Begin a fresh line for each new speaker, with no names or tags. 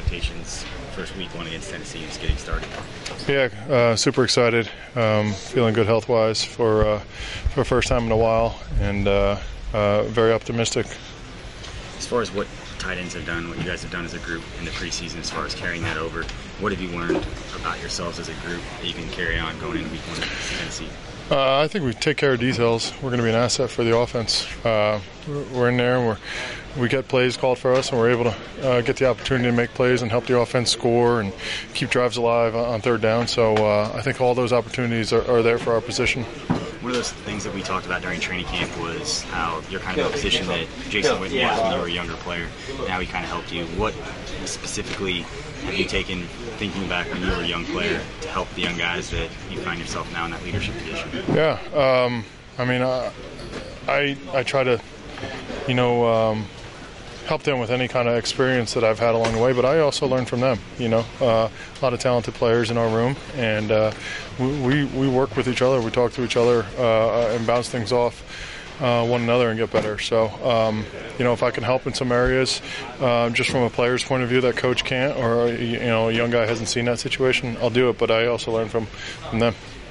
expectations first week one against Tennessee and just getting started?
Yeah, super excited. Feeling good health-wise for first time in a while, and very optimistic.
As far as what tight ends have done, what you guys have done as a group in the preseason, as far as carrying that over, what have you learned about yourselves as a group that you can carry on going into week one against Tennessee?
I think we take care of details. We're going to be an asset for the offense. We're in there, and we get plays called for us, and we're able to get the opportunity to make plays and help the offense score and keep drives alive on third down. So I think all those opportunities are there for our position.
One of those things that we talked about during training camp was how you're kind of in a position that Jason Witten was when you were a younger player. Now he kind of helped you. What specifically have you taken, thinking back when you were a young player, to help the young guys that you find yourself now in that leadership position?
Yeah, I mean, I try to, help them with any kind of experience that I've had along the way, but I also learn from them. A lot of talented players in our room, and we work with each other. We talk to each other and bounce things off one another and get better. So, if I can help in some areas, just from a player's point of view that coach can't, or a young guy hasn't seen that situation, I'll do it. But I also learn from them.